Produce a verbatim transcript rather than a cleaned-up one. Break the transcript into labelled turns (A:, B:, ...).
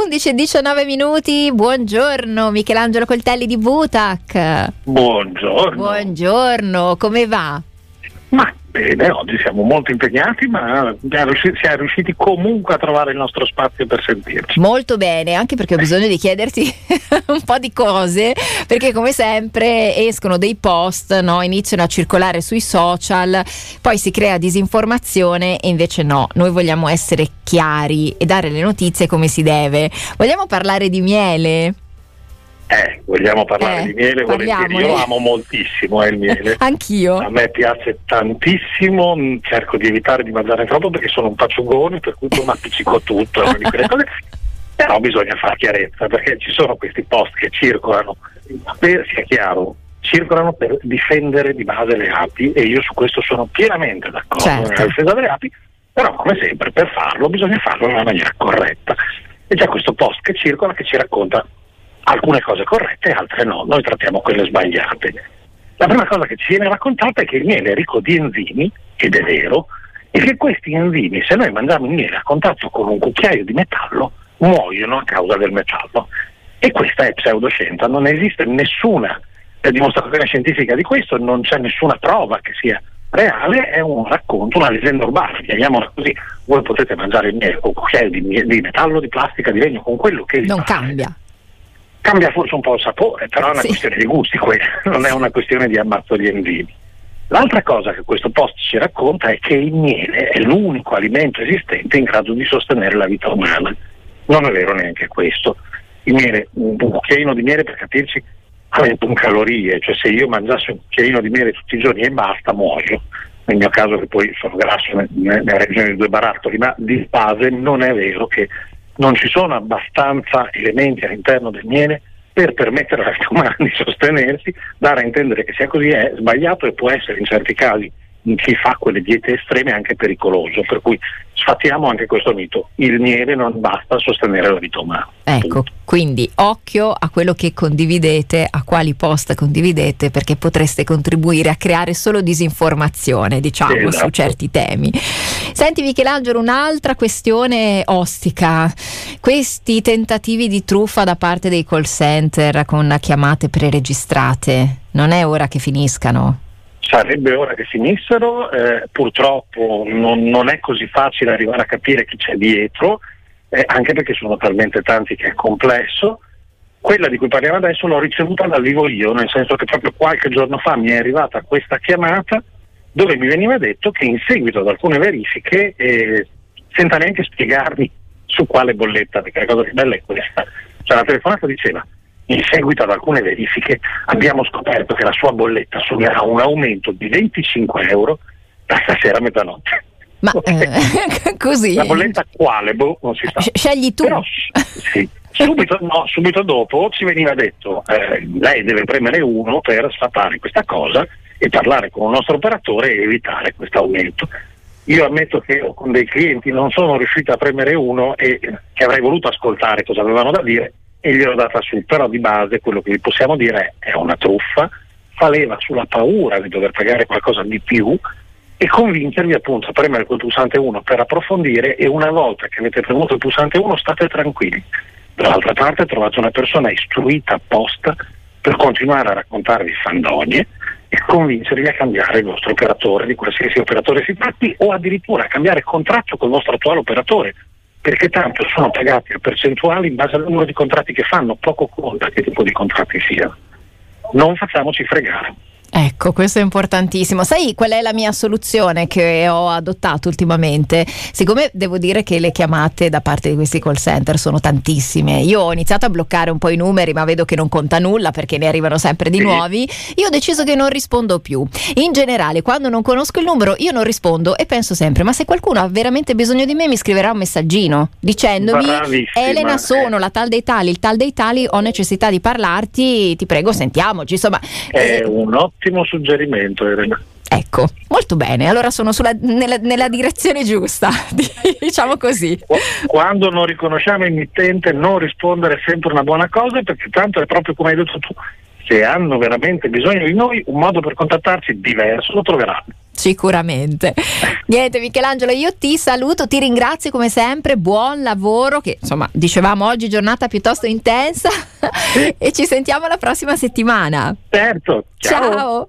A: undici e diciannove minuti, buongiorno Michelangelo Coltelli di Butac.
B: Buongiorno.
A: Buongiorno, come va?
B: Ma bene, oggi siamo molto impegnati, ma siamo riusciti comunque a trovare il nostro spazio per sentirci.
A: Molto bene, anche perché ho bisogno di chiederti un po' di cose, perché come sempre escono dei post, no? Iniziano a circolare sui social, poi si crea disinformazione e invece no, noi vogliamo essere chiari e dare le notizie come si deve. Vogliamo parlare di miele?
B: Eh, vogliamo parlare
A: eh,
B: di miele, volentieri. Io lo amo moltissimo, eh, il miele.
A: Anch'io.
B: A me piace tantissimo, cerco di evitare di mangiare troppo perché sono un paciugone, per cui non appiccico tutto, di quelle cose. Però bisogna fare chiarezza, perché ci sono questi post che circolano, per, sia chiaro, circolano per difendere di base le api, e io su questo sono pienamente d'accordo,
A: certo,
B: nella difesa delle api, però come sempre per farlo bisogna farlo nella maniera corretta. E c'è questo post che circola che ci racconta alcune cose corrette e altre no, noi trattiamo quelle sbagliate. La prima cosa che ci viene raccontata è che il miele è ricco di enzimi, ed è vero, e che questi enzimi, se noi mangiamo il miele a contatto con un cucchiaio di metallo, muoiono a causa del metallo. E questa è pseudoscienza, non esiste nessuna dimostrazione scientifica di questo, non c'è nessuna prova che sia reale, è un racconto, una leggenda urbana, chiamiamola così. Voi potete mangiare il miele con un cucchiaio di, di metallo, di plastica, di legno, con quello che vi
A: non
B: pare.
A: cambia.
B: Cambia forse un po' il sapore, però è una sì. questione di gusti quella, non è una questione di ammazzo di enzimi. L'altra cosa che questo post ci racconta è che il miele è l'unico alimento esistente in grado di sostenere la vita umana. Non è vero neanche questo. Il miele, un cucchiaino di miele, per capirci, ha ventuno calorie, cioè se io mangiassi un cucchiaino di miele tutti i giorni e basta, muoio. Nel mio caso, che poi sono grasso nella regione di due barattoli, ma di base non è vero che non ci sono abbastanza elementi all'interno del miele per permettere alla vita umana di sostenersi. Dare a intendere che sia così è sbagliato e può essere in certi casi, in chi fa quelle diete estreme, anche pericoloso, per cui sfattiamo anche questo mito: il miele non basta a sostenere la vita umana.
A: Ecco, punto. Quindi occhio a quello che condividete, a quali post condividete, perché potreste contribuire a creare solo disinformazione, diciamo, esatto, su certi temi. Senti Michelangelo, un'altra questione ostica: questi tentativi di truffa da parte dei call center con chiamate preregistrate, non è ora che finiscano?
B: Sarebbe ora che finissero, eh, purtroppo non, non è così facile arrivare a capire chi c'è dietro, eh, anche perché sono talmente tanti che è complesso. Quella di cui parliamo adesso l'ho ricevuta dal vivo io, nel senso che proprio qualche giorno fa mi è arrivata questa chiamata dove mi veniva detto che in seguito ad alcune verifiche, eh, senza neanche spiegarmi su quale bolletta, perché la cosa più bella è questa, cioè la telefonata diceva: in seguito ad alcune verifiche abbiamo scoperto che la sua bolletta subiranà un aumento di venticinque euro da stasera a mezzanotte.
A: Ma eh, così?
B: La bolletta quale? Boh, non si sa.
A: Scegli tu.
B: Però, sì, subito, no, subito dopo ci veniva detto eh, lei deve premere uno per sfatare questa cosa e parlare con un nostro operatore e evitare questo aumento. Io ammetto che con dei clienti non sono riuscito a premere uno e che avrei voluto ascoltare cosa avevano da dire, e gliel'ho data su, però di base quello che vi possiamo dire è, è una truffa, fa leva sulla paura di dover pagare qualcosa di più e convincervi appunto a premere quel pulsante uno per approfondire, e una volta che avete premuto il pulsante uno state tranquilli. Dall'altra parte trovate una persona istruita apposta per continuare a raccontarvi fandonie e convincervi a cambiare il vostro operatore, di qualsiasi operatore si tratti, o addirittura a cambiare contratto col vostro attuale operatore, perché tanto sono pagati a percentuali in base al numero di contratti che fanno, poco conta che tipo di contratti siano. Non facciamoci fregare.
A: Ecco, questo è importantissimo. Sai qual è la mia soluzione che ho adottato ultimamente? Siccome devo dire che le chiamate da parte di questi call center sono tantissime, io ho iniziato a bloccare un po' i numeri, ma vedo che non conta nulla perché ne arrivano sempre di sì. nuovi. Io ho deciso che non rispondo più. In generale, quando non conosco il numero, io non rispondo e penso sempre: ma se qualcuno ha veramente bisogno di me, mi scriverà un messaggino dicendomi:
B: bravissima.
A: Elena, sono la tal dei tali, il tal dei tali, ho necessità di parlarti, ti prego, sentiamoci. Insomma,
B: è
A: eh,
B: un ottimo suggerimento, Elena.
A: Ecco, molto bene, allora sono sulla, nella, nella direzione giusta, diciamo così.
B: Quando non riconosciamo il mittente, non rispondere è sempre una buona cosa, perché tanto è proprio come hai detto tu: se hanno veramente bisogno di noi, un modo per contattarci diverso lo troveranno.
A: Sicuramente. Niente, Michelangelo, io ti saluto, ti ringrazio come sempre, buon lavoro, che insomma dicevamo oggi giornata piuttosto intensa e ci sentiamo la prossima settimana.
B: Certo, ciao.
A: Ciao.